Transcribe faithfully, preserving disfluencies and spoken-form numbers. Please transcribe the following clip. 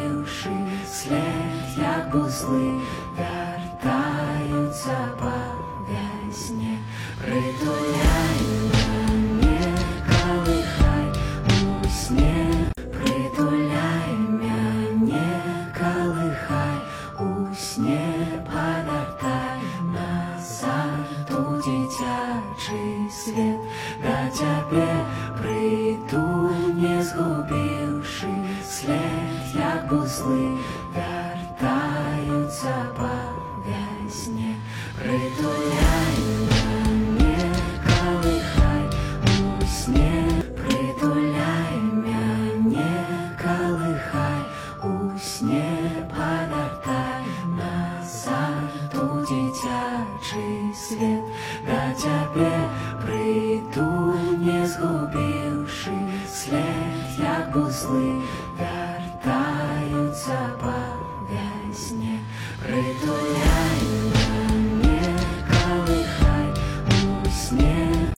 згубивши слід, як бузли, вертаються по весні. Притуляй мене, колихай у сні, притуляй мене, колихай у сні, повертай назад у дитячий світ. До тебе прийду, не згубивши слід, як бузли, вертаються по весні. Притуляй мене, колихай у сні, притуляй мене, колихай у сні, повертай назад у дитячий світ. До тебе прийду, не згубивши слід, як бузли, вертаються по весні.